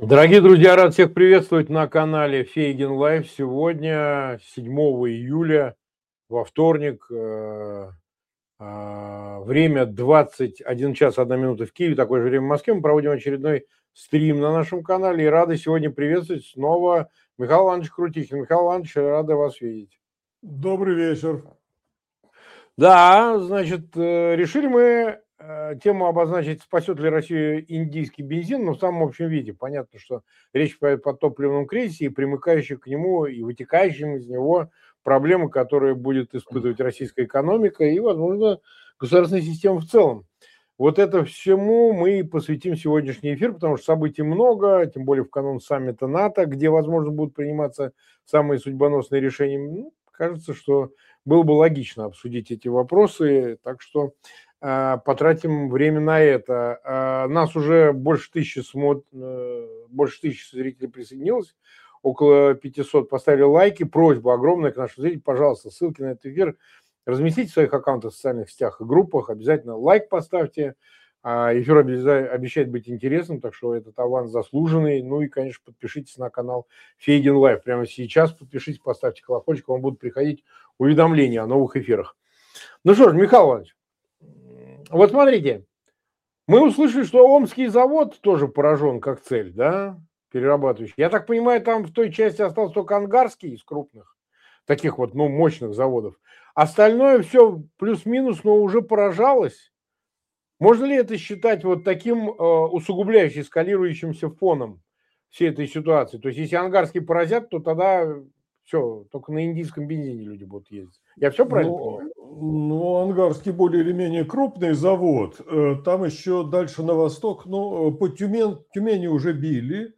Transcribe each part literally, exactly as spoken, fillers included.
Дорогие друзья, рад всех приветствовать на канале Фейгин Лайв. Сегодня, седьмого июля, во вторник, э, а, время двадцать один час одна минута в Киеве, такое же время в Москве. Мы проводим очередной стрим на нашем канале и рады сегодня приветствовать снова Михаила Ивановича Крутихина. Михаил Иванович, рада вас видеть. Добрый вечер. Да, значит, э, решили мы э, тему обозначить, спасет ли Россию индийский бензин, но в самом общем виде. Понятно, что речь пойдет о топливном кризисе и примыкающих к нему и вытекающим из него проблемы, которые будет испытывать российская экономика и, возможно, государственная система в целом. Вот это всему мы и посвятим сегодняшний эфир, потому что событий много, тем более в канун саммита НАТО, где, возможно, будут приниматься самые судьбоносные решения. Ну, кажется, что было бы логично обсудить эти вопросы, так что э, потратим время на это. Э, нас уже больше тысячи, смот... э, больше тысячи зрителей присоединилось, около пятисот поставили лайки. Просьба огромная к нашим зрителям, пожалуйста, ссылки на этот эфир разместите в своих аккаунтах в социальных сетях и группах, обязательно лайк поставьте. Эфир обещает быть интересным, так что этот аванс заслуженный. Ну и, конечно, подпишитесь на канал Фейгин Лайв. Прямо сейчас подпишитесь, поставьте колокольчик, вам будут приходить уведомления о новых эфирах. Ну что ж, Михаил Иванович, вот смотрите, мы услышали, что Омский завод тоже поражен как цель, да, перерабатывающий. Я так понимаю, там в той части остался только Ангарский из крупных, таких вот, ну, мощных заводов. Остальное все плюс-минус, но уже поражалось. Можно ли это считать вот таким э, усугубляющим, эскалирующимся фоном всей этой ситуации? То есть, если Ангарский поразят, то тогда все, только на индийском бензине люди будут ездить. Я все правильно ну, понимаю? Ну, Ангарский более или менее крупный завод. Там еще дальше на восток, ну, по Тюмень, Тюмени уже били,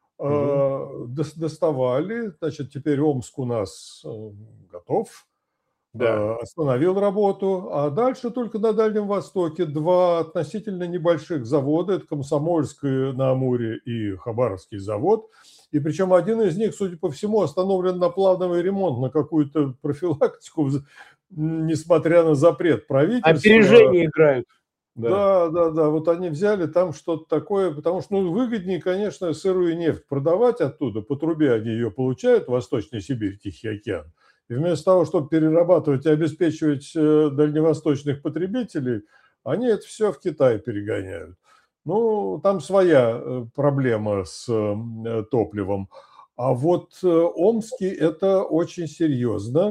угу. доставали. Значит, теперь Омск у нас готов. Да. Остановил работу, а дальше только на Дальнем Востоке два относительно небольших завода, это Комсомольское на Амуре и Хабаровский завод, и причем один из них, судя по всему, остановлен на плановый ремонт, на какую-то профилактику, несмотря на запрет правительства. Опережение играют. Да, да, да, да, вот они взяли там что-то такое, потому что ну, выгоднее, конечно, сырую нефть продавать оттуда, по трубе они ее получают, Восточная Сибирь, Тихий океан. И вместо того, чтобы перерабатывать и обеспечивать дальневосточных потребителей, они это все в Китай перегоняют. Ну, там своя проблема с топливом. А вот Омский это очень серьезно.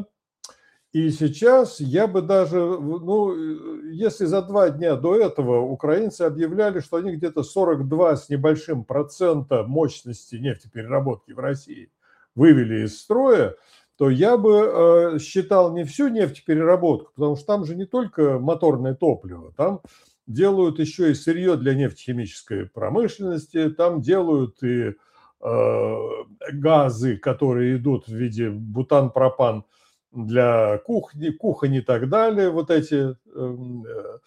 И сейчас я бы даже, ну, если за два дня до этого украинцы объявляли, что они где-то сорок два с небольшим процента мощности нефтепереработки в России вывели из строя, то я бы э, считал не всю нефтепереработку, потому что там же не только моторное топливо, там делают еще и сырье для нефтехимической промышленности, там делают и э, газы, которые идут в виде бутан-пропан для кухни, кухонь и так далее, вот эти э,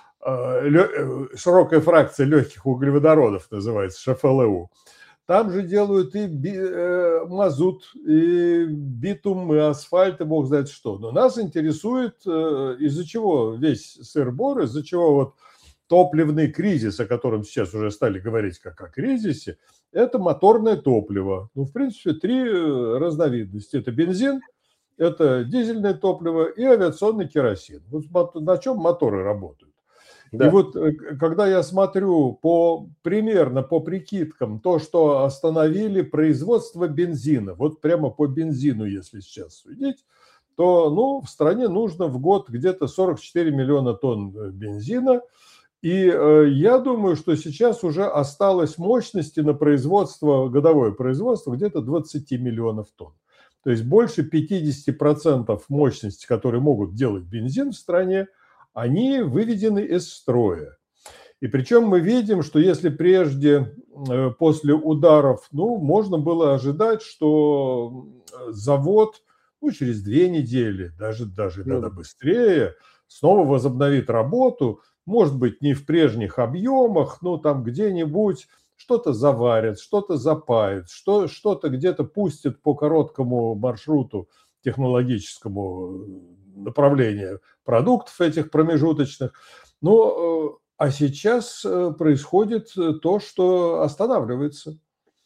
э, широкая фракция легких углеводородов называется, ШФ Л У. Там же делают и би, э, мазут, и битум, и асфальт, и бог знает что. Но нас интересует, э, из-за чего весь сыр-бор, из-за чего вот топливный кризис, о котором сейчас уже стали говорить как о кризисе, это моторное топливо. Ну, в принципе, три разновидности. Это бензин, это дизельное топливо и авиационный керосин. Вот на чем моторы работают. Да. И вот когда я смотрю по примерно по прикидкам то, что остановили производство бензина, вот прямо по бензину, если сейчас судить, то ну, в стране нужно в год где-то сорок четыре миллиона тонн бензина. И э, я думаю, что сейчас уже осталось мощности на производство, годовое производство где-то двадцать миллионов тонн. То есть больше пятьдесят процентов мощности, которые могут делать бензин в стране, они выведены из строя. И причем мы видим, что если прежде, после ударов, ну, можно было ожидать, что завод, ну, через две недели, даже, даже иногда быстрее, снова возобновит работу, может быть, не в прежних объемах, но там где-нибудь что-то заварят, что-то запают, что, что-то где-то пустят по короткому маршруту технологическому направлению продуктов этих промежуточных. Но, а сейчас происходит то, что останавливается.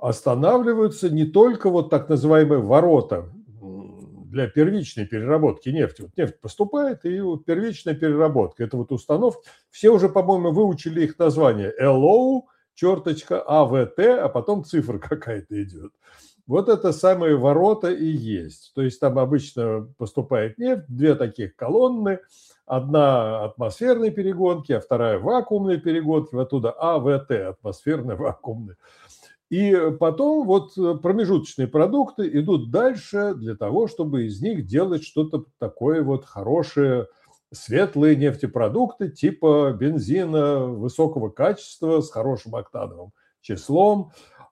останавливаются не только вот так называемые ворота для первичной переработки нефти. Вот нефть поступает, и вот первичная переработка. Это вот установки. Все уже, по-моему, выучили их название. эл о, черточка, а вэ тэ, а потом цифра какая-то идет. Вот это самые ворота и есть. То есть там обычно поступает нефть, две таких колонны. Одна атмосферной перегонки, а вторая вакуумной перегонки. Вот оттуда а вэ тэ, атмосферная, вакуумная. И потом вот промежуточные продукты идут дальше для того, чтобы из них делать что-то такое вот хорошее, светлые нефтепродукты типа бензина высокого качества с хорошим октановым числом.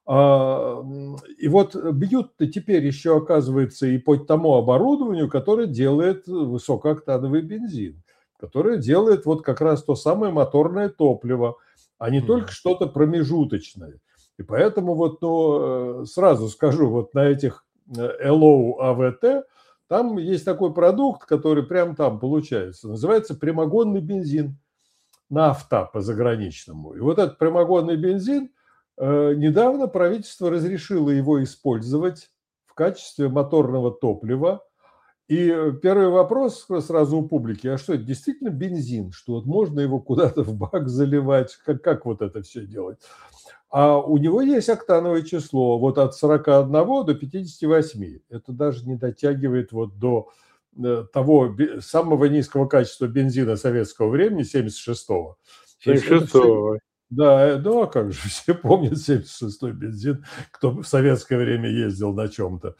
И вот бьют-то теперь еще, оказывается, и по тому оборудованию, которое делает высокооктановый бензин, которое делает вот как раз то самое моторное топливо, а не только что-то промежуточное. И поэтому вот, ну, сразу скажу, вот на этих эл о, а вэ тэ там есть такой продукт, который прямо там получается. Называется прямогонный бензин, нафта по-заграничному. И вот этот прямогонный бензин, недавно правительство разрешило его использовать в качестве моторного топлива. И первый вопрос сразу у публики: а что, это действительно бензин? Что вот можно его куда-то в бак заливать? Как, как вот это все делать? А у него есть октановое число вот от сорока одного до пятидесяти восьми. Это даже не дотягивает вот до того самого низкого качества бензина советского времени, семьдесят шестого. семьдесят шестого. Да, ну а как же, все помнят семьдесят шестой бензин, кто в советское время ездил на чем-то.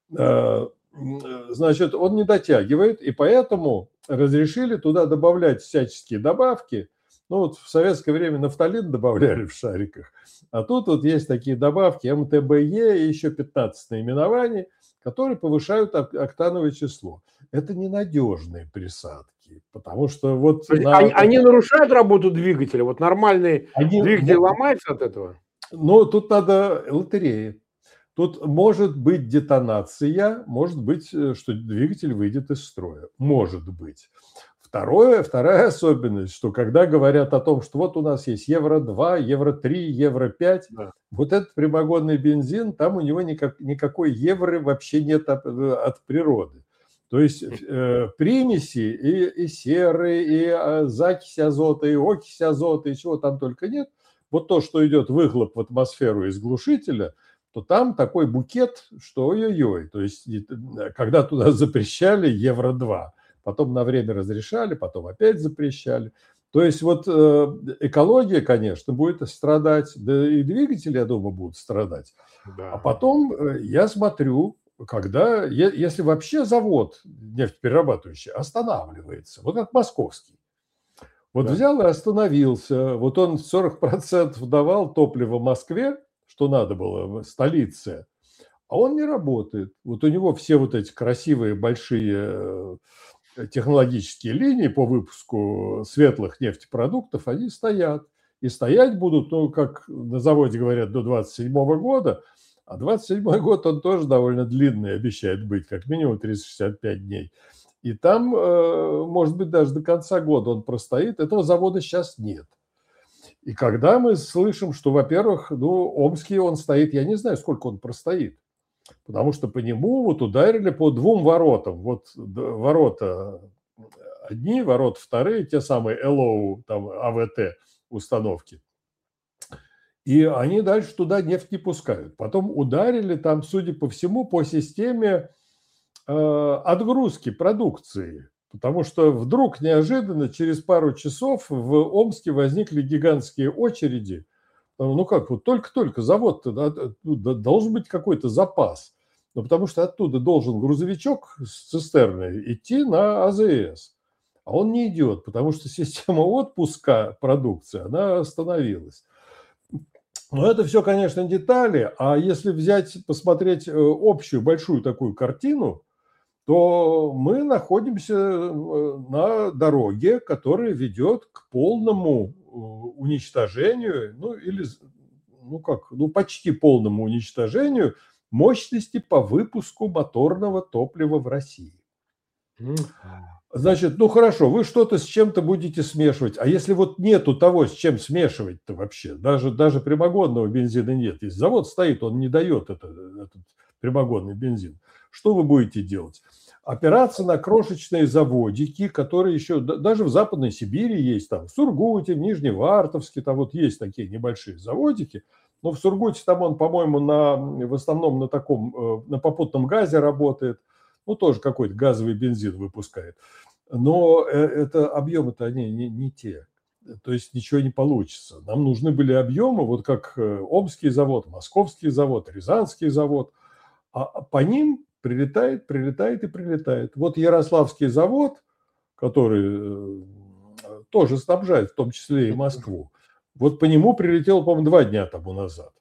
Значит, он не дотягивает, и поэтому разрешили туда добавлять всяческие добавки. Ну вот в советское время нафталин добавляли в шариках, а тут вот есть такие добавки эм тэ бэ е и еще пятнадцать наименований, которые повышают октановое число. Это ненадежные присадки, потому что вот... На... Они, они нарушают работу двигателя? Вот нормальный они... двигатель ломается от этого? Ну, тут надо лотерея. Тут может быть детонация, может быть, что двигатель выйдет из строя. Может быть. Второе, вторая особенность, что когда говорят о том, что вот у нас есть евро два, евро три, евро пять, да. Вот этот прямогонный бензин, там у него никак, никакой евро вообще нет от, от природы. То есть э, примеси и, и серы, и э, закись азота, и окись азота, и чего там только нет. Вот то, что идет выхлоп в атмосферу из глушителя, то там такой букет, что ой-ой-ой. То есть когда туда запрещали евро два, потом на время разрешали, потом опять запрещали. То есть вот экология, конечно, будет страдать, да и двигатели, я думаю, будут страдать. Да. А потом я смотрю, когда, если вообще завод нефтеперерабатывающий останавливается, вот как московский, вот да. Взял и остановился, вот он сорок процентов давал топлива Москве, что надо было в столице, а он не работает. Вот у него все вот эти красивые большие технологические линии по выпуску светлых нефтепродуктов, они стоят. И стоять будут, ну, как на заводе говорят, до двадцать седьмого года, а двадцать седьмой год он тоже довольно длинный обещает быть, как минимум триста шестьдесят пять дней. И там, может быть, даже до конца года он простоит. Этого завода сейчас нет. И когда мы слышим, что, во-первых, ну, Омский он стоит, я не знаю, сколько он простоит. Потому что по нему вот ударили по двум воротам. Вот ворота одни, ворота вторые, те самые эл о, там, а вэ тэ установки. И они дальше туда нефть не пускают. Потом ударили там, судя по всему, по системе э, отгрузки продукции. Потому что вдруг неожиданно через пару часов в Омске возникли гигантские очереди. Ну как, вот только-только завод, должен быть какой-то запас. Ну, потому что оттуда должен грузовичок с цистерной идти на а зэ эс. А он не идет, потому что система отпуска продукции, она остановилась. Но это все, конечно, детали. А если взять, посмотреть общую большую такую картину, то мы находимся на дороге, которая ведет к полному уничтожению, ну или, ну как, ну почти полному уничтожению мощности по выпуску моторного топлива в России. Значит, ну хорошо, вы что-то с чем-то будете смешивать. А если вот нету того, с чем смешивать-то вообще, даже, даже прямогонного бензина нет. Если завод стоит, он не дает это, этот прямогонный бензин. Что вы будете делать? Опираться на крошечные заводики, которые еще, даже в Западной Сибири есть, там, в Сургуте, в Нижневартовске, там вот есть такие небольшие заводики. Но в Сургуте там он, по-моему, на, в основном на таком, на попутном газе работает. Ну, тоже какой-то газовый бензин выпускает. Но это объемы-то они не, не те. То есть ничего не получится. Нам нужны были объемы, вот как Омский завод, Московский завод, Рязанский завод. А по ним прилетает, прилетает и прилетает. Вот Ярославский завод, который тоже снабжает в том числе и Москву, вот по нему прилетел, по-моему, два дня тому назад.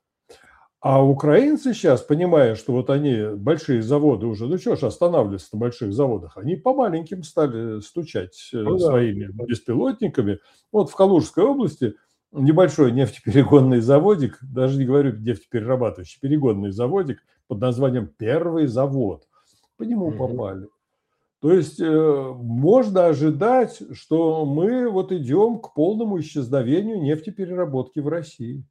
А украинцы сейчас, понимая, что вот они, большие заводы уже, ну что ж останавливаться на больших заводах, они по маленьким стали стучать ну, своими да. беспилотниками. Вот в Калужской области небольшой нефтеперегонный заводик, даже не говорю нефтеперерабатывающий, перегонный заводик под названием «Первый завод». По нему угу. попали. То есть э, можно ожидать, что мы вот идем к полному исчезновению нефтепереработки в России.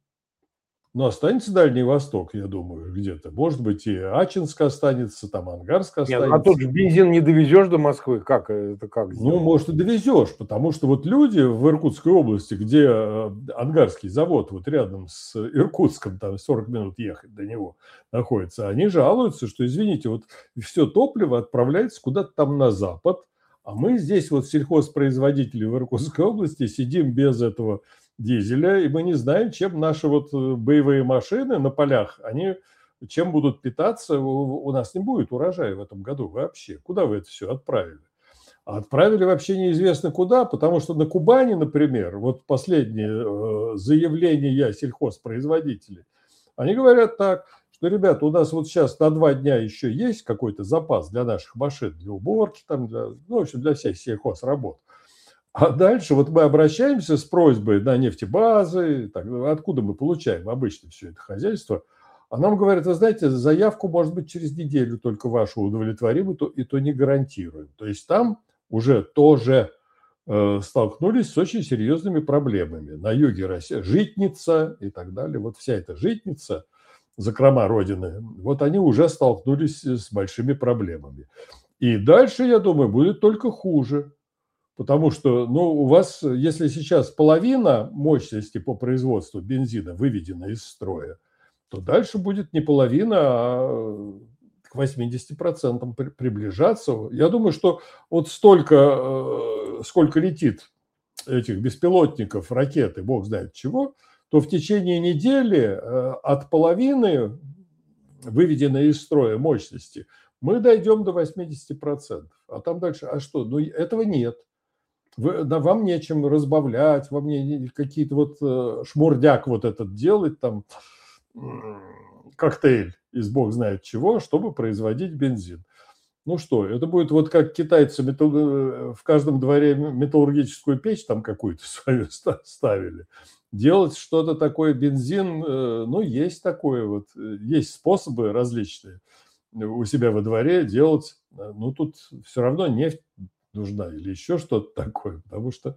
Но останется Дальний Восток, я думаю, где-то. Может быть, и Ачинск останется, там Ангарск останется. Нет, а тут же бензин не довезешь до Москвы. Как это как сделать? Ну, может, и довезешь, потому что вот люди в Иркутской области, где Ангарский завод, вот рядом с Иркутском, там сорок минут ехать до него находится, они жалуются, что, извините, вот все топливо отправляется куда-то там на запад, а мы здесь вот сельхозпроизводители в Иркутской области сидим без этого дизеля, и мы не знаем, чем наши вот боевые машины на полях, они чем будут питаться, у нас не будет урожая в этом году вообще. Куда вы это все отправили? А отправили вообще неизвестно куда, потому что на Кубани, например, вот последние заявления сельхозпроизводителей, они говорят так, что, ребята, у нас вот сейчас на два дня еще есть какой-то запас для наших машин, для уборки, там, для, ну, в общем, для всех сельхозработ. А дальше вот мы обращаемся с просьбой на нефтебазы, так, откуда мы получаем обычно все это хозяйство, а нам говорят, вы знаете, заявку, может быть, через неделю только вашу удовлетворим, и то, и то не гарантируем. То есть там уже тоже э, столкнулись с очень серьезными проблемами. На юге России житница и так далее, вот вся эта житница, закрома Родины, вот они уже столкнулись с большими проблемами. И дальше, я думаю, будет только хуже. Потому что, ну, у вас, если сейчас половина мощности по производству бензина выведена из строя, то дальше будет не половина, а к восьмидесяти процентам приближаться. Я думаю, что вот столько, сколько летит этих беспилотников, ракеты, бог знает чего, то в течение недели от половины выведенной из строя мощности мы дойдем до восьмидесяти процентов. А там дальше, а что? Ну, этого нет. Вы, да, вам нечем разбавлять, вам не какие-то вот э, шмурдяк вот этот делать, там э, коктейль из бог знает чего, чтобы производить бензин. Ну что, это будет вот как китайцы металл... в каждом дворе металлургическую печь там какую-то свою ставили. Делать что-то такое, бензин, э, ну есть такое вот, есть способы различные у себя во дворе делать, ну тут все равно нефть нужна или еще что-то такое, потому что,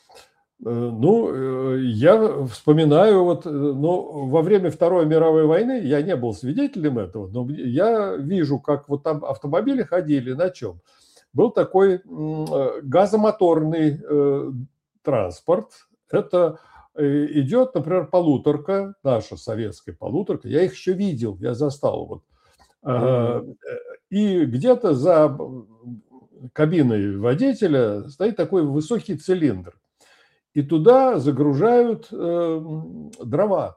ну, я вспоминаю, вот, ну, во время Второй мировой войны, я не был свидетелем этого, но я вижу, как вот там автомобили ходили, на чем? Был такой газомоторный транспорт, это идет, например, полуторка, наша советская полуторка, я их еще видел, я застал вот, mm-hmm. и где-то за кабиной водителя стоит такой высокий цилиндр. И туда загружают э, дрова.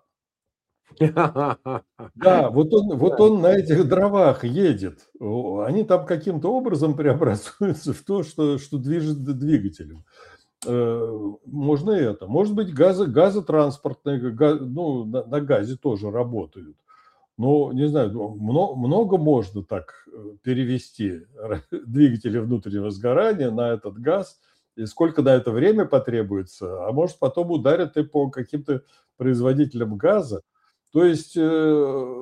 Да, вот он, вот он на этих дровах едет. Они там каким-то образом преобразуются в то, что, что движет двигателем. Можно это. Может быть, газо, газотранспортные, газ, ну, на, на газе тоже работают. Ну, не знаю, много, много можно так перевести двигатели внутреннего сгорания на этот газ, и сколько на это время потребуется, а может потом ударят и по каким-то производителям газа. То есть э,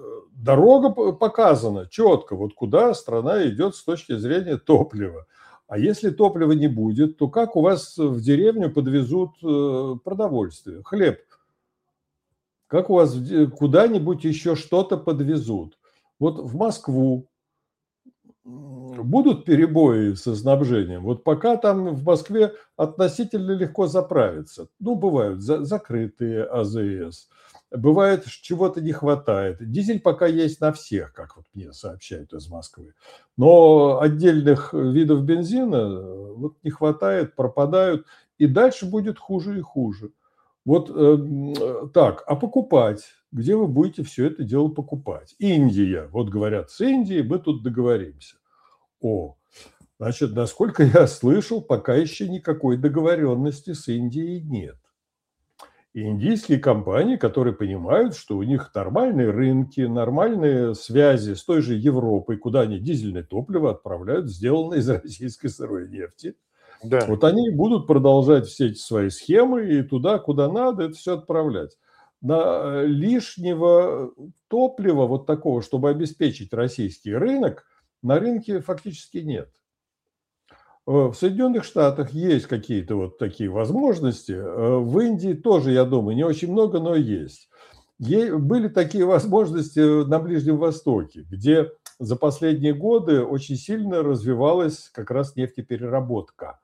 дорога показана четко, вот куда страна идет с точки зрения топлива. А если топлива не будет, то как у вас в деревню подвезут продовольствие, хлеб? Как у вас куда-нибудь еще что-то подвезут? Вот в Москву будут перебои со снабжением? Вот пока там в Москве относительно легко заправиться. Ну, бывают за, закрытые АЗС, бывает, чего-то не хватает. Дизель пока есть на всех, как вот мне сообщают из Москвы. Но отдельных видов бензина вот не хватает, пропадают. И дальше будет хуже и хуже. Вот э, так, а покупать? Где вы будете все это дело покупать? Индия. Вот говорят, с Индией мы тут договоримся. О, значит, насколько я слышал, пока еще никакой договоренности с Индией нет. И индийские компании, которые понимают, что у них нормальные рынки, нормальные связи с той же Европой, куда они дизельное топливо отправляют, сделанное из российской сырой нефти. Да. Вот они будут продолжать все эти свои схемы и туда, куда надо, это все отправлять. На лишнего топлива, вот такого, чтобы обеспечить российский рынок, на рынке фактически нет. В Соединенных Штатах есть какие-то вот такие возможности. В Индии тоже, я думаю, не очень много, но есть. Были такие возможности на Ближнем Востоке, где за последние годы очень сильно развивалась как раз нефтепереработка.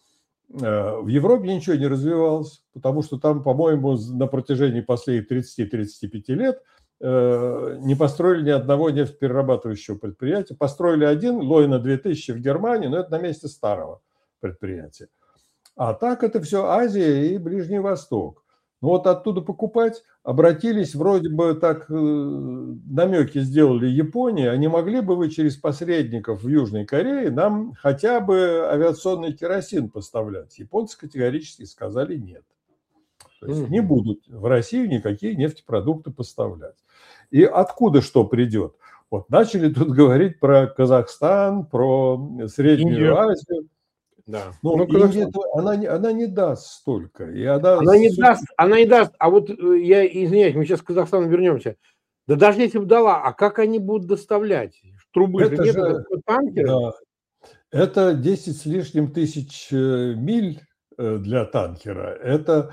В Европе ничего не развивалось, потому что там, по-моему, на протяжении последних тридцати-тридцати пяти лет не построили ни одного нефтеперерабатывающего предприятия. Построили один, Лойна две тысячи в Германии, но это на месте старого предприятия. А так это все Азия и Ближний Восток. Ну вот оттуда покупать, обратились, вроде бы так намеки сделали Японии, а не могли бы вы через посредников в Южной Корее нам хотя бы авиационный керосин поставлять? Японцы категорически сказали нет. То есть не будут в Россию никакие нефтепродукты поставлять. И откуда что придет? Вот начали тут говорить про Казахстан, про Среднюю Индию. Азию. Да. Ну, Индия, она, она не даст столько. И она она, не даст, она не даст. А вот я извиняюсь, мы сейчас к Казахстану вернемся. Да даже если бы дала, а как они будут доставлять? Трубы это же нет, же, это танкеры. Да. Это десять с лишним тысяч миль для танкера. Это,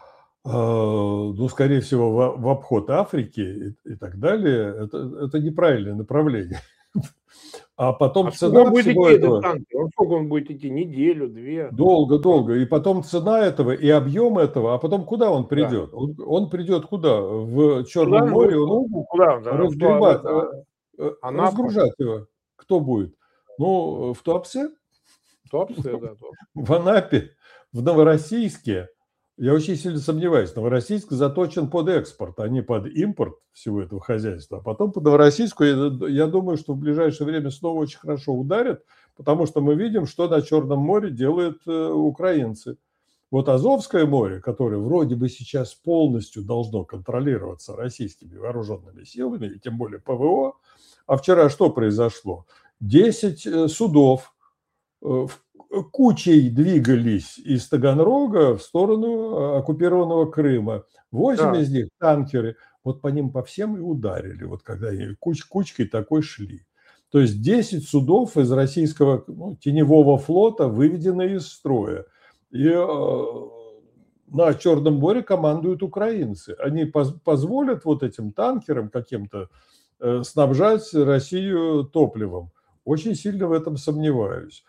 ну, скорее всего, в, в обход Африки и, и так далее. Это, это неправильное направление. А потом а цена он будет всего идти, этого... танкер? Сколько он будет идти? Неделю, две? Долго-долго. И потом цена этого, и объем этого. А потом куда он придет? Да. Он, он придет куда? В Черном куда? море? Он куда? Да, разгребать, да. разгружать его. Кто будет? Ну, в Туапсе? В Туапсе, да. В Анапе, в Новороссийске. Я очень сильно сомневаюсь. Новороссийск заточен под экспорт, а не под импорт всего этого хозяйства. А потом по Новороссийску, я, я думаю, что в ближайшее время снова очень хорошо ударят, потому что мы видим, что на Черном море делают э, украинцы. Вот Азовское море, которое вроде бы сейчас полностью должно контролироваться российскими вооруженными силами, и тем более ПВО, а вчера что произошло? десять э, судов э, кучей двигались из Таганрога в сторону оккупированного Крыма. Восемь да. из них танкеры. Вот по ним по всем и ударили, вот когда они куч, кучкой такой шли. То есть десять судов из российского ну, теневого флота выведены из строя. И э, на Черном море командуют украинцы. Они поз, позволят вот этим танкерам каким-то э, снабжать Россию топливом. Очень сильно в этом сомневаюсь.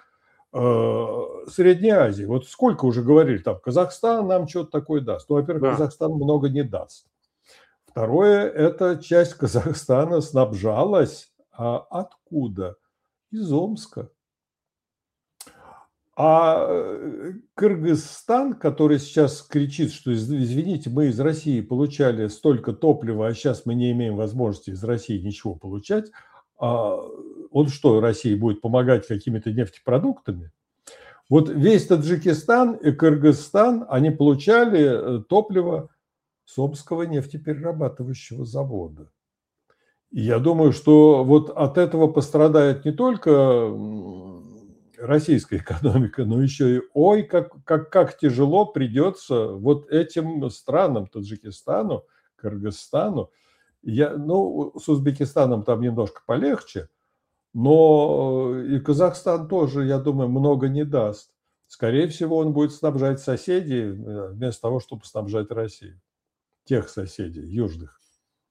Средней Азии. Вот сколько уже говорили, там Казахстан нам что-то такое даст. Ну, во-первых, да. Казахстан много не даст. Второе, эта часть Казахстана снабжалась. А откуда? Из Омска. А Кыргызстан, который сейчас кричит, что извините, мы из России получали столько топлива, а сейчас мы не имеем возможности из России ничего получать, он что, России будет помогать какими-то нефтепродуктами? Вот весь Таджикистан и Кыргызстан, они получали топливо с Омского нефтеперерабатывающего завода. И я думаю, что вот от этого пострадает не только российская экономика, но еще и ой, как, как, как тяжело придется вот этим странам, Таджикистану, Кыргызстану. Я, ну, с Узбекистаном там немножко полегче, Но и Казахстан тоже, я думаю, много не даст. Скорее всего, он будет снабжать соседей вместо того, чтобы снабжать Россию. Тех соседей, южных.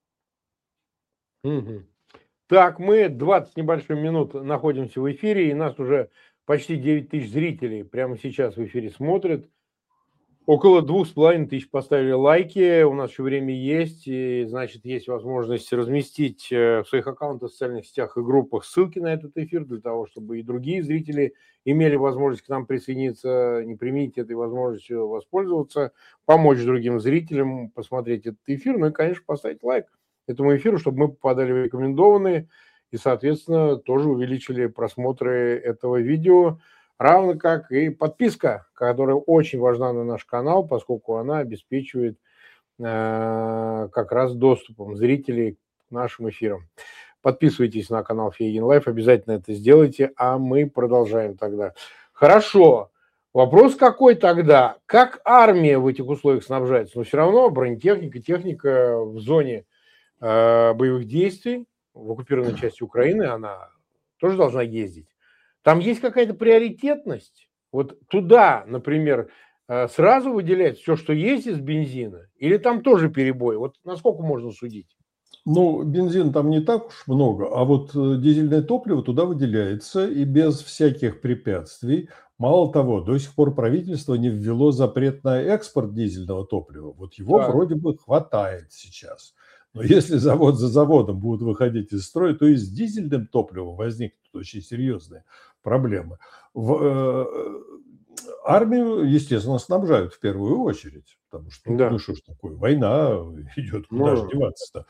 Мгм. Так, мы двадцать небольшим минут находимся в эфире, и нас уже почти девять тысяч зрителей прямо сейчас в эфире смотрят. Около двух с половиной тысяч поставили лайки, у нас еще время есть, и, значит, есть возможность разместить э, в своих аккаунтах в социальных сетях и группах ссылки на этот эфир, для того, чтобы и другие зрители имели возможность к нам присоединиться, не применить этой возможностью воспользоваться, помочь другим зрителям посмотреть этот эфир, ну и, конечно, поставить лайк этому эфиру, чтобы мы попадали в рекомендованные и, соответственно, тоже увеличили просмотры этого видео. Равно как и подписка, которая очень важна на наш канал, поскольку она обеспечивает э, как раз доступом зрителей к нашим эфирам. Подписывайтесь на канал Фейгин Лайф, обязательно это сделайте, а мы продолжаем тогда. Хорошо. Вопрос какой тогда? Как армия в этих условиях снабжается? Но все равно бронетехника, техника в зоне э, боевых действий, в оккупированной части Украины, она тоже должна ездить. Там есть какая-то приоритетность? Вот туда, например, э, сразу выделять все, что есть из бензина? Или там тоже перебой? Вот насколько можно судить? Ну, бензин там не так уж много, а вот э, дизельное топливо туда выделяется и без всяких препятствий. Мало того, до сих пор правительство не ввело запрет на экспорт дизельного топлива. Вот его Так. вроде бы хватает сейчас. Но если завод за заводом будут выходить из строя, то и с дизельным топливом возникнут очень серьезные проблемы. В, э, армию, естественно, снабжают в первую очередь, потому что, Да. ну что ж такое, война идет, куда же Ну, деваться-то.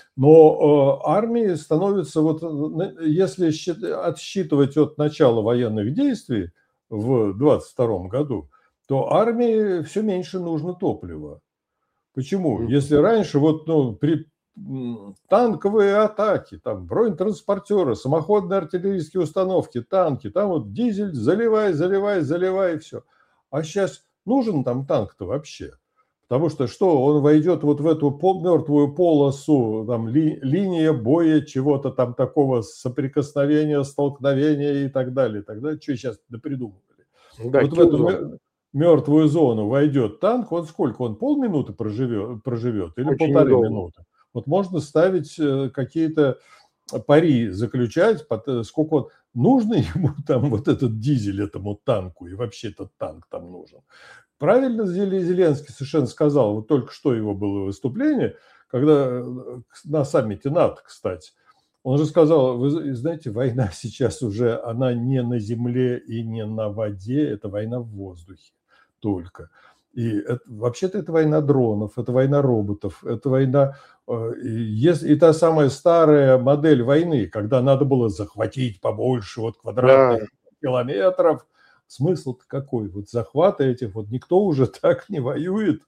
Но э, армии становится, вот, э, если счит- отсчитывать от начала военных действий в двадцать втором году, то армии все меньше нужно топлива. Почему? мгм. Если раньше вот, ну, при м, танковые атаки, там бронетранспортеры, самоходные артиллерийские установки, танки, там вот дизель заливай, заливай, заливай, и все. А сейчас нужен там танк-то вообще? Потому что что, он войдет вот в эту пол- мертвую полосу, там ли- линия боя, чего-то там такого, соприкосновения, столкновения и так далее, и так далее. Что сейчас придумывали? Да, Вот в эту киллзона. мё- мертвую зону войдет танк, он сколько? Он полминуты проживет, проживет или Очень полторы недолго. минуты? Вот можно ставить э, какие-то пари, заключать, под, э, сколько он... Нужно ему там вот этот дизель этому танку, и вообще этот танк там нужен. Правильно Зеле- Зеленский совершенно сказал, вот только что его было выступление, когда э, на саммите НАТО, кстати, он же сказал, вы знаете, война сейчас уже, она не на земле и не на воде, это война в воздухе только. И это, вообще-то это война дронов, это война роботов, это война... э, И, если, и та самая старая модель войны, когда надо было захватить побольше вот Да, квадратных километров, смысл-то какой? Вот захвата этих, вот никто уже так не воюет,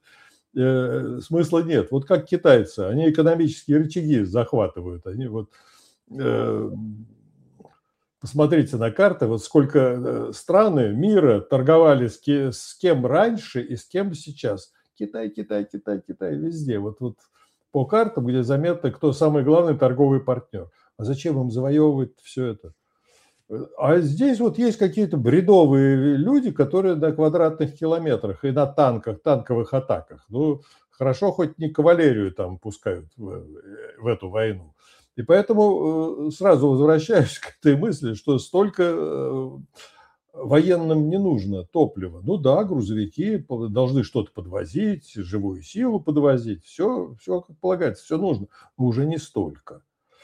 э, смысла нет. Вот как китайцы, они экономические рычаги захватывают, они вот э, посмотрите на карты, вот сколько э, страны мира торговали с, ке- с кем раньше и с кем сейчас. Китай, Китай, Китай, Китай, везде. Вот, вот по картам, где заметно, кто самый главный торговый партнер. А зачем им завоевывать все это? Э, А здесь вот есть какие-то бредовые люди, которые на квадратных километрах и на танках, танковых атаках. Ну, хорошо, хоть не кавалерию там пускают в, в эту войну. И поэтому э, сразу возвращаюсь к этой мысли, что столько э, военным не нужно топлива. Ну да, грузовики по- должны что-то подвозить, живую силу подвозить, все, все как полагается, все нужно, но уже не столько.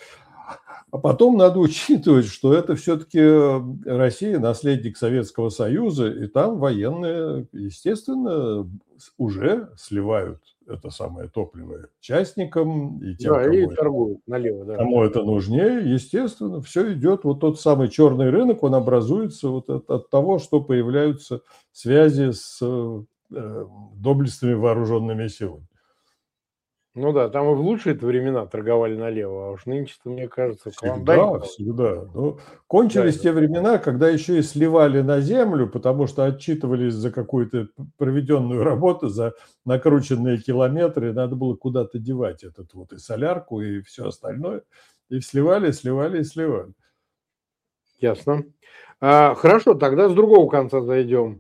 А потом надо учитывать, что это все-таки Россия, наследник Советского Союза, и там военные, естественно, уже сливают это самое топливо частникам и тем, да, и кому это, торгуют налево, да. кому это нужнее. Естественно, все идет, вот тот самый черный рынок, он образуется вот от, от того, что появляются связи с э, доблестными вооруженными силами. Ну да, там и в лучшие времена торговали налево, а уж нынче-то, мне кажется, клондайк Всегда, какой-то. всегда. Ну, Да, кончились это те времена, когда еще и сливали на землю, потому что отчитывались за какую-то проведенную работу, за накрученные километры, и надо было куда-то девать этот вот и солярку, и все остальное. И сливали, сливали и сливали. Ясно. А, хорошо, тогда с другого конца зайдем.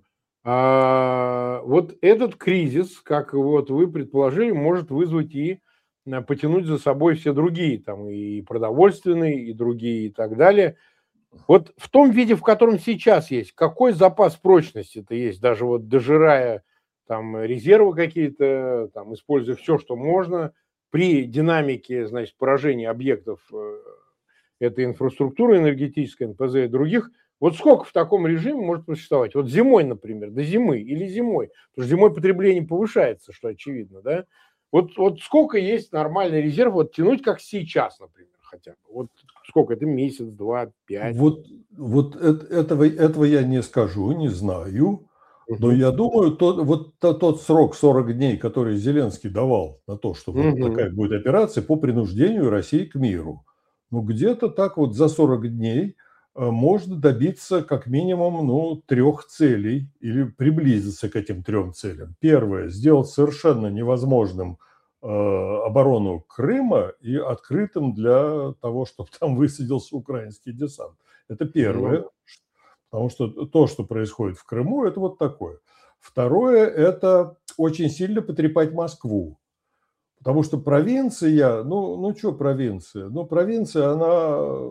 А, вот этот кризис, как вот вы предположили, может вызвать и а, потянуть за собой все другие, там и продовольственные, и другие, и так далее. Вот в том виде, в котором сейчас есть, какой запас прочности-то есть, даже вот дожирая там резервы какие-то, там, используя все, что можно, при динамике, значит, поражения объектов э, этой инфраструктуры энергетической, эн пэ зэ и других, вот сколько в таком режиме может существовать? Вот зимой, например, до зимы или зимой, потому что зимой потребление повышается, что очевидно, да? Вот, вот сколько есть нормальный резерв, вот тянуть как сейчас, например, хотя бы? Вот сколько это, месяц, два, пять? Вот, вот эт- этого, этого я не скажу, не знаю. Но Мгм. я думаю, тот, вот то- тот срок сорок дней, который Зеленский давал на то, что вот Мгм. такая будет операция по принуждению России к миру, ну где-то так вот за сорок дней э, можно добиться как минимум ну, трех целей или приблизиться к этим трем целям. Первое – сделать совершенно невозможным э, оборону Крыма и открытым для того, чтобы там высадился украинский десант. Это Ну первое. да. Потому что то, что происходит в Крыму, это вот такое. Второе – это очень сильно потрепать Москву. Потому что провинция, ну, ну что провинция? Ну, провинция, она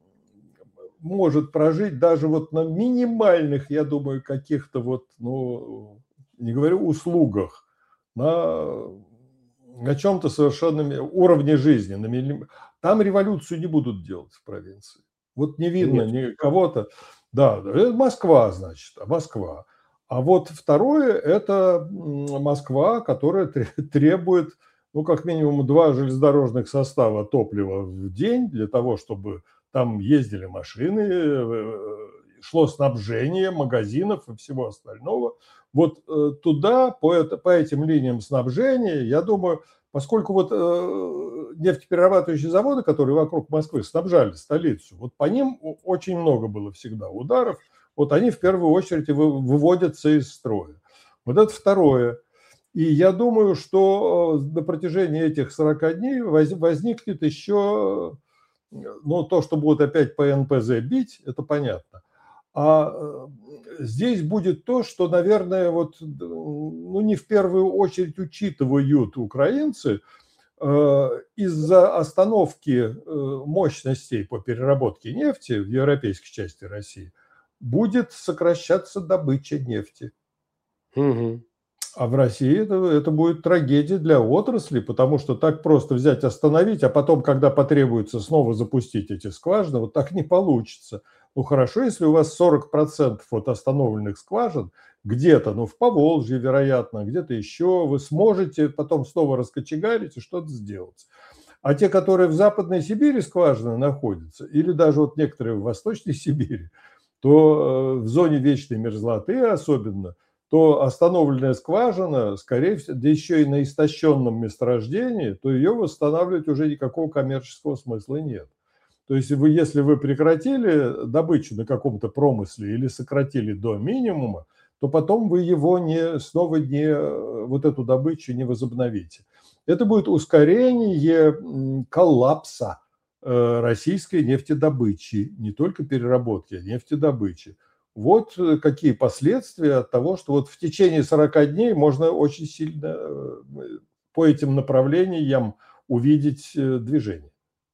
может прожить даже вот на минимальных, я думаю, каких-то вот, ну, не говорю услугах, на, на чем-то совершенно ми- уровне жизни. На милли- Там революцию не будут делать в провинции. Вот не видно Нет. ни кого-то. Да, да, это Москва, значит, а Москва. А вот второе – это м, Москва, которая тре- требует, ну, как минимум, два железнодорожных состава топлива в день для того, чтобы там ездили машины, э, шло снабжение магазинов и всего остального. Вот э, туда, по, это, по этим линиям снабжения, я думаю, поскольку вот э, нефтеперерабатывающие заводы, которые вокруг Москвы снабжали столицу, вот по ним очень много было всегда ударов, вот они в первую очередь вы, выводятся из строя. Вот это второе. И я думаю, что на протяжении этих сорока дней воз, возникнет еще, ну, то, что будут опять по эн пэ зэ бить, это понятно. А э, здесь будет то, что, наверное, вот, ну, не в первую очередь учитывают украинцы, э, из-за остановки э, мощностей по переработке нефти в европейской части России будет сокращаться добыча нефти. Мгм. А в России это, это будет трагедия для отрасли, потому что так просто взять, остановить, а потом, когда потребуется снова запустить эти скважины, вот так не получится. Ну хорошо, если у вас сорок процентов от остановленных скважин где-то, ну в Поволжье, вероятно, где-то еще, вы сможете потом снова раскочегарить и что-то сделать. А те, которые в Западной Сибири скважины находятся, или даже вот некоторые в Восточной Сибири, то э, в зоне вечной мерзлоты особенно, то остановленная скважина, скорее всего, да еще и на истощенном месторождении, то ее восстанавливать уже никакого коммерческого смысла нет. То есть вы, если вы прекратили добычу на каком-то промысле или сократили до минимума, то потом вы его не, снова не, вот эту добычу не возобновите. Это будет ускорение коллапса э, российской нефтедобычи, не только переработки, а нефтедобычи. Вот э, какие последствия от того, что вот в течение сорока дней можно очень сильно э, по этим направлениям увидеть э, движение.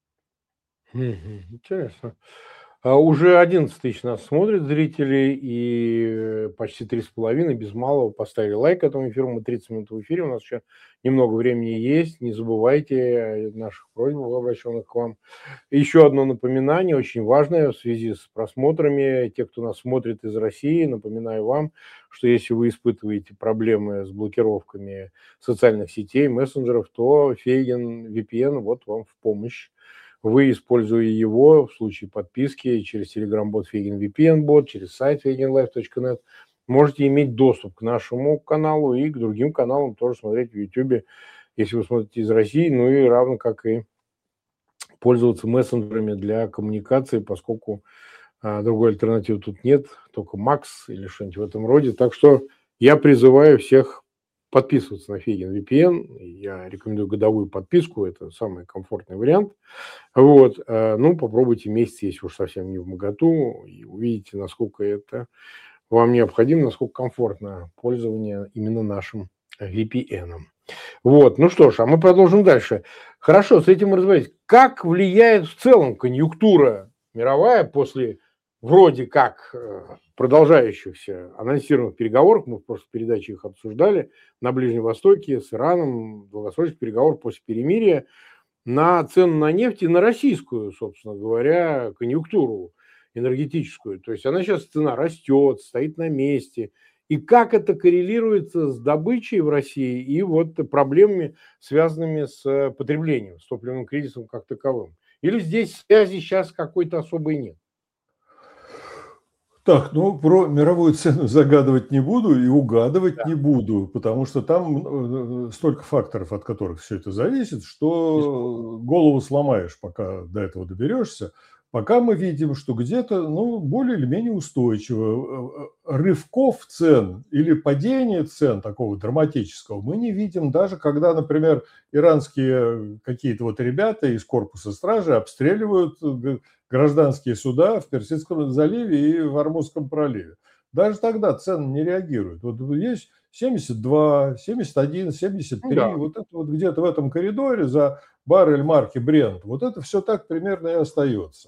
Мгм. Интересно. А уже одиннадцать тысяч нас смотрят зрителей, и э, почти три с половиной без малого поставили лайк этому эфиру. Мы тридцать минут в эфире, у нас еще немного времени есть. Не забывайте о наших просьбах, обращенных к вам. Еще одно напоминание, очень важное в связи с просмотрами. Те, кто нас смотрит из России, напоминаю вам, что если вы испытываете проблемы с блокировками социальных сетей, мессенджеров, то Фейген ви пи эн вот вам в помощь. Вы, используя его в случае подписки через Telegram-бот Фейген ви пи эн-бот, через сайт фейген лайф точка нет, можете иметь доступ к нашему каналу и к другим каналам тоже смотреть в YouTube, если вы смотрите из России, ну и равно как и пользоваться мессенджерами для коммуникации, поскольку а, другой альтернативы тут нет, только Макс или что-нибудь в этом роде. Так что я призываю всех подписываться на Фейгин ви пи эн. Я рекомендую годовую подписку, это самый комфортный вариант. Вот. Ну, попробуйте месяц, если уж совсем не вмоготу, и увидите, насколько это вам необходимо, насколько комфортно пользование именно нашим ви пи эн. Вот. Ну что ж, а мы продолжим дальше. Хорошо, с этим мы разобрались. Как влияет в целом конъюнктура мировая после вроде как продолжающихся анонсированных переговоров, мы в прошлой передаче их обсуждали, на Ближнем Востоке с Ираном, долгосрочных переговоров после перемирия, на цену на нефть и на российскую, собственно говоря, конъюнктуру энергетическую. То есть она сейчас, цена растет, стоит на месте. И как это коррелируется с добычей в России и вот проблемами, связанными с потреблением, с топливным кризисом как таковым? Или здесь связи сейчас какой-то особой нет? Так, ну, про мировую цену загадывать не буду и угадывать Да. не буду, потому что там столько факторов, от которых все это зависит, что голову сломаешь, пока до этого доберешься. Пока мы видим, что где-то, ну, более или менее устойчиво. Рывков цен или падения цен такого драматического мы не видим, даже когда, например, иранские какие-то вот ребята из корпуса стражи обстреливают гражданские суда в Персидском заливе и в Ормузском проливе. Даже тогда цены не реагируют. Вот есть семьдесят два, семьдесят один, семьдесят три, да. Вот это вот где-то в этом коридоре за баррель марки Brent. Вот это все так примерно и остается.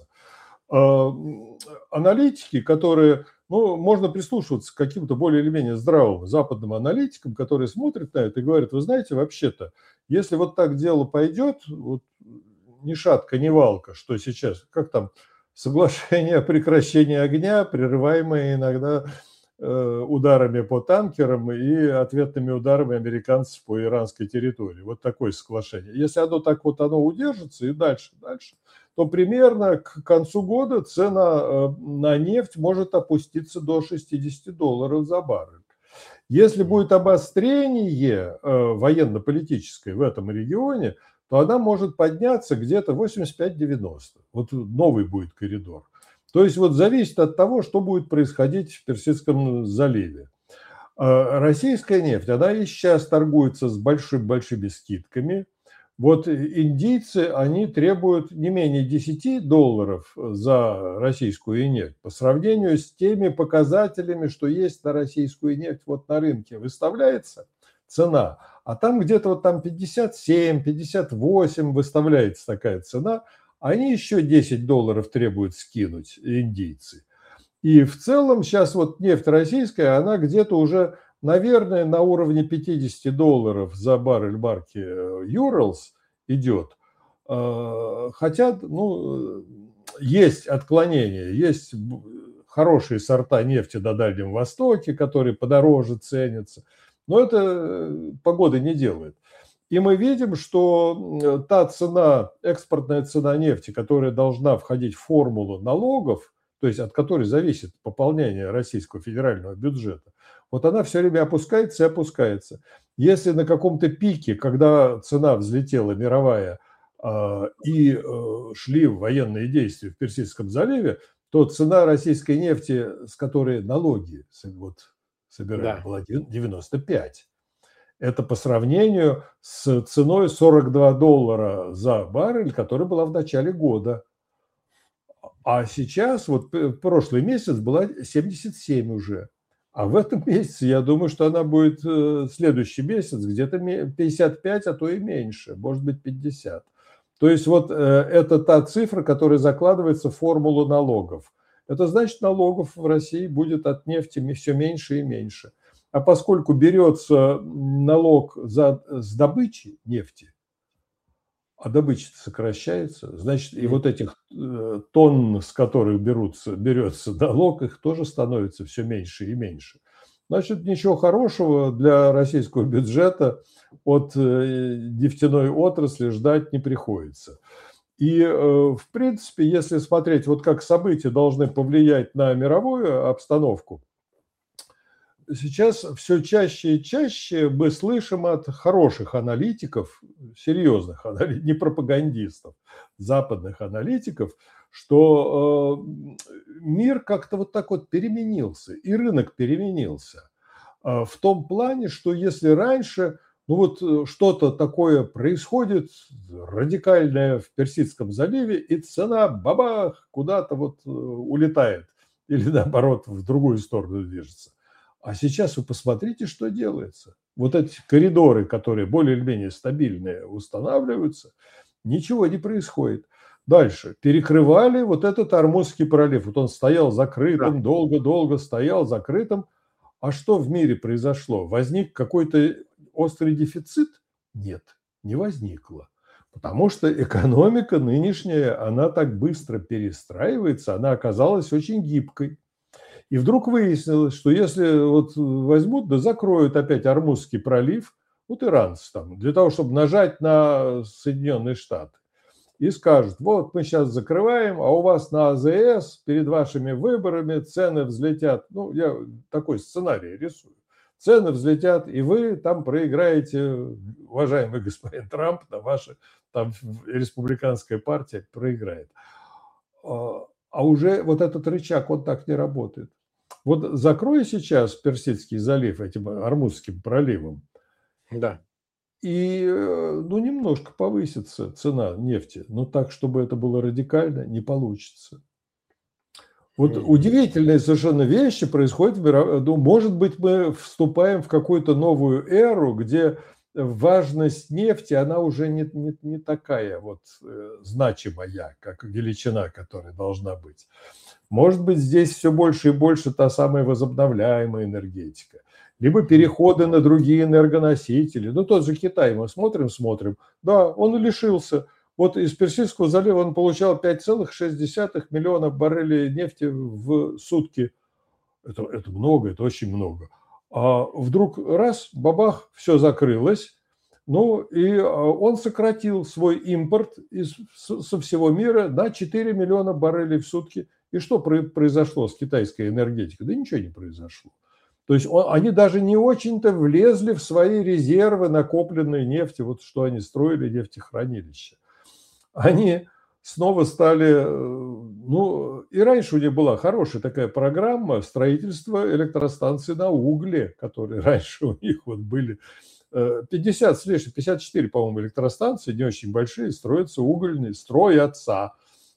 Аналитики, которые, ну, можно прислушиваться к каким-то более или менее здравым западным аналитикам, которые смотрят на это и говорят: вы знаете, вообще-то, если вот так дело пойдет, вот, ни шатка, ни валка, что сейчас, как там, соглашение о прекращении огня, прерываемое иногда э, ударами по танкерам и ответными ударами американцев по иранской территории. Вот такое соглашение. Если оно так вот оно удержится и дальше, дальше, то примерно к концу года цена э, на нефть может опуститься до шестидесяти долларов за баррель. Если будет обострение э, военно-политическое в этом регионе, то она может подняться где-то восемьдесят пять - девяносто. Вот новый будет коридор. То есть вот зависит от того, что будет происходить в Персидском заливе. Российская нефть, она и сейчас торгуется с большими-большими скидками. Вот индийцы, они требуют не менее десяти долларов за российскую нефть по сравнению с теми показателями, что есть на российскую нефть вот на рынке. Выставляется цена, а там где-то вот там пятьдесят семь - пятьдесят восемь выставляется такая цена, они еще десять долларов требуют скинуть, индийцы. И в целом сейчас вот нефть российская, она где-то уже, наверное, на уровне пятидесяти долларов за баррель марки Urals идет. Хотя, ну, есть отклонения, есть хорошие сорта нефти на Дальнем Востоке, которые подороже ценятся. Но это погода не делает. И мы видим, что та цена, экспортная цена нефти, которая должна входить в формулу налогов, то есть от которой зависит пополнение российского федерального бюджета, вот она все время опускается и опускается. Если на каком-то пике, когда цена взлетела мировая, и шли военные действия в Персидском заливе, то цена российской нефти, с которой налоги вот, собирали, да, была девяносто пять. Это по сравнению с ценой сорок два доллара за баррель, которая была в начале года. А сейчас, вот прошлый месяц была семьдесят семь уже. А в этом месяце, я думаю, что она будет следующий месяц где-то пятьдесят пять, а то и меньше, может быть пятьдесят. То есть вот это та цифра, которая закладывается в формулу налогов. Это значит, налогов в России будет от нефти все меньше и меньше. А поскольку берется налог за, с добычи нефти, а добыча сокращается, значит, и вот этих э, тонн, с которых берутся, берется налог, их тоже становится все меньше и меньше. Значит, ничего хорошего для российского бюджета от э, нефтяной отрасли ждать не приходится. И, э, в принципе, если смотреть, вот как события должны повлиять на мировую обстановку, сейчас все чаще и чаще мы слышим от хороших аналитиков, серьезных аналитиков, не пропагандистов, западных аналитиков, что э, мир как-то вот так вот переменился, и рынок переменился. В том плане, что если раньше, ну вот что-то такое происходит радикальное в Персидском заливе, и цена бабах куда-то вот улетает или наоборот в другую сторону движется. А сейчас вы посмотрите, что делается. Вот эти коридоры, которые более или менее стабильные, устанавливаются, ничего не происходит. Дальше. Перекрывали вот этот Ормузский пролив. Вот он стоял закрытым, долго-долго стоял закрытым. А что в мире произошло? Возник какой-то острый дефицит? Нет, не возникло. Потому что экономика нынешняя, она так быстро перестраивается, она оказалась очень гибкой. И вдруг выяснилось, что если вот возьмут, да закроют опять Ормузский пролив, вот иранцы там, для того, чтобы нажать на Соединенные Штаты, и скажут, вот мы сейчас закрываем, а у вас на АЗС перед вашими выборами цены взлетят. Ну, я такой сценарий рисую. Цены взлетят, и вы там проиграете, уважаемый господин Трамп, на ваша там республиканская партия проиграет. А уже вот этот рычаг, он так не работает. Вот закрой сейчас Персидский залив этим Ормузским проливом, Да. и ну, немножко повысится цена нефти, но так, чтобы это было радикально, не получится. Вот mm-hmm. удивительные совершенно вещи происходят в мировом. Ну, может быть, мы вступаем в какую-то новую эру, где важность нефти, она уже не, не, не такая вот э, значимая, как величина, которая должна быть. Может быть, здесь все больше и больше та самая возобновляемая энергетика. Либо переходы на другие энергоносители. Ну, тот же Китай, мы смотрим, смотрим. Да, он лишился. Вот из Персидского залива он получал пять целых шесть десятых миллиона баррелей нефти в сутки. Это, это много, это очень много. А вдруг раз, бабах, все закрылось. Ну, и он сократил свой импорт из, со всего мира на четыре миллиона баррелей в сутки. И что произошло с китайской энергетикой? Да ничего не произошло. То есть он, они даже не очень-то влезли в свои резервы накопленной нефти, вот что они строили нефтехранилища. Они снова стали, ну, и раньше у них была хорошая такая программа строительства электростанций на угле, которые раньше у них вот были пятьдесят с лишним, пятьдесят четыре, по-моему, электростанции, не очень большие, строятся угольные, строятся.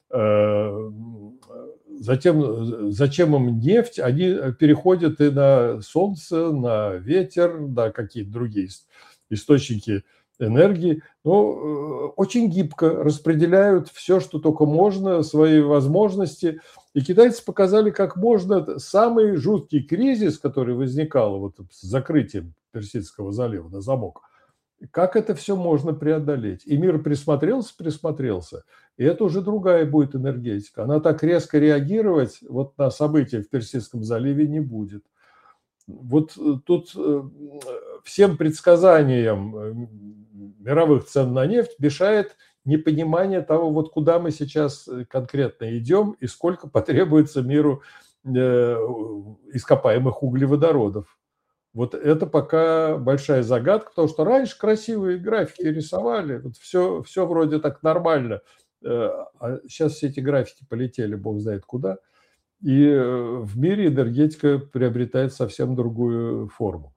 Затем, зачем им нефть? Они переходят и на солнце, на ветер, на какие-то другие источники энергии. Но очень гибко распределяют все, что только можно, свои возможности. И китайцы показали, как можно самый жуткий кризис, который возникал вот с закрытием Персидского залива на замок, как это все можно преодолеть. И мир присмотрелся, присмотрелся, и это уже другая будет энергетика. Она так резко реагировать вот на события в Персидском заливе не будет. Вот тут всем предсказаниям мировых цен на нефть мешает непонимание того, вот куда мы сейчас конкретно идем и сколько потребуется миру ископаемых углеводородов. Вот это пока большая загадка, потому что раньше красивые графики рисовали, вот все, все вроде так нормально, а сейчас все эти графики полетели, бог знает куда, и в мире энергетика приобретает совсем другую форму.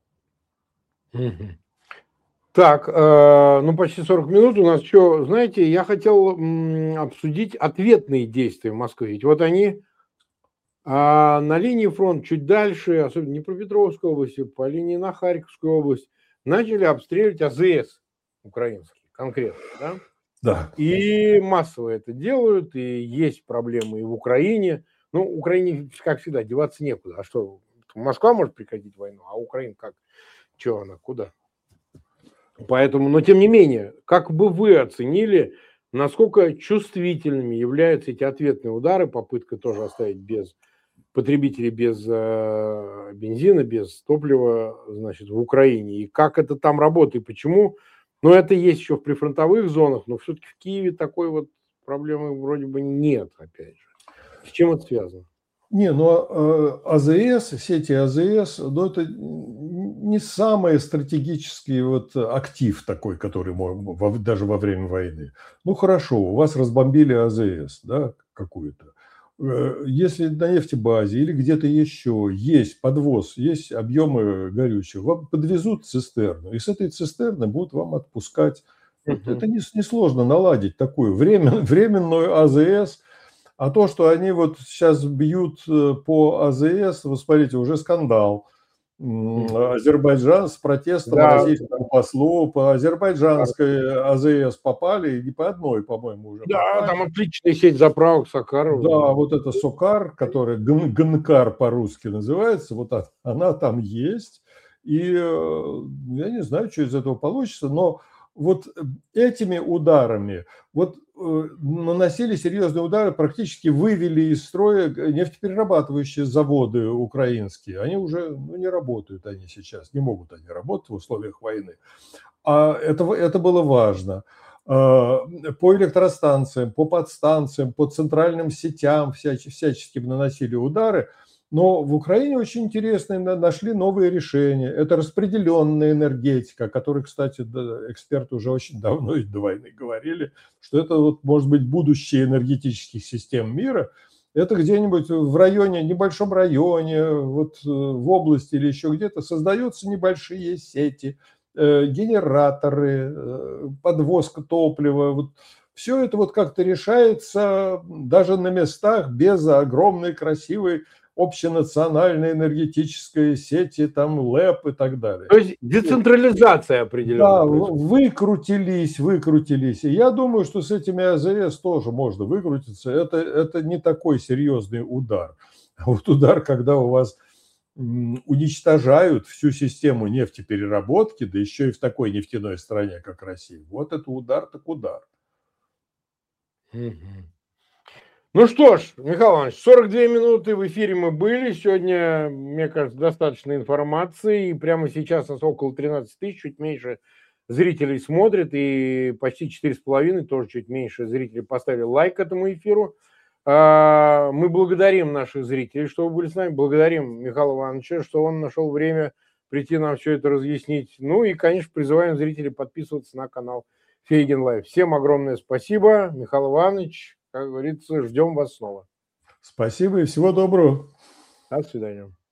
Так, ну почти сорок минут у нас. Что, знаете, я хотел обсудить ответные действия Москвы. Ведь вот они... А на линии фронта чуть дальше, особенно не по Днепропетровской области, по линии на Харьковскую область, начали обстреливать АЗС украинские, конкретно, да? Да. И массово это делают, и есть проблемы и в Украине. Ну, Украине, как всегда, деваться некуда. А что, Москва может прекратить войну, а Украина как? Что она, куда? Поэтому, но тем не менее, как бы вы оценили, насколько чувствительными являются эти ответные удары, попытка тоже оставить без потребителей, без э, бензина, без топлива, значит, в Украине, и как это там работает, почему? Ну, это есть еще в прифронтовых зонах, но все-таки в Киеве такой вот проблемы вроде бы нет, опять же. С чем это связано? Не, ну АЗС, сети АЗС, ну это не самый стратегический вот актив такой, который даже во время войны. Ну хорошо, у вас разбомбили АЗС, да, какую-то. э, если на нефтебазе или где-то еще есть подвоз, есть объемы горючего, вам подвезут цистерну, и с этой цистерны будут вам отпускать. Вот Мгм. это не с несложно наладить такую времен временную АЗС. А то, что они вот сейчас бьют, э, по АЗС, вы смотрите, уже скандал. М, Мгм. Азербайджан с протестом Да, российскому послу по азербайджанской АЗС попали, и не по одной, по-моему, уже да, попали. там отличная сеть заправок Да, Сакарова. вот это Сокар, который Гн Гнкар по-русски называется, вот о она там есть. И, э, я не знаю, что из этого получится, но вот, э, этими ударами вот, э, наносили серьезные удары, практически вывели из строя г нефтеперерабатывающие заводы украинские. Они уже, ну, не работают они сейчас, не могут они работать в условиях войны. А это в это было важно. А, по электростанциям, по подстанциям, по центральным сетям всяч всячески наносили удары. Но в Украине очень интересные на нашли новые решения. Это распределенная энергетика, о которой, кстати, да, эксперты уже очень давно и до войны говорили, что это вот может быть будущее энергетических систем мира. Это где-нибудь в районе, небольшом районе, вот, э, в области или еще где-то создаются небольшие сети, э, генераторы, э, подвозка топлива. Вот все это вот как-то решается даже на местах без огромной красивой общенациональной энергетической сети, там ЛЭП и так далее. То есть децентрализация определенная Да, происходит. в выкрутились, выкрутились. И я думаю, что с этими АЗС тоже можно выкрутиться. Это это не такой серьезный удар. А вот удар, когда у вас м, уничтожают всю систему нефтепереработки, да еще и в такой нефтяной стране, как Россия. Вот это удар так удар. Мгм. Ну что ж, Михаил Иванович, сорок две минуты в эфире мы были. Сегодня, мне кажется, достаточно информации. И прямо сейчас нас около тринадцати тысяч, чуть меньше зрителей смотрит. И почти четыре с половиной, тоже чуть меньше зрителей поставили лайк этому эфиру. А, Мы благодарим наших зрителей, что вы были с нами. Благодарим Михаила Ивановича, что он нашел время прийти нам все это разъяснить. Ну и, конечно, призываем зрителей подписываться на канал Фейгин Лайв. Всем огромное спасибо. Михаил Иванович, как говорится, ждем вас снова. Спасибо и всего доброго. До свидания.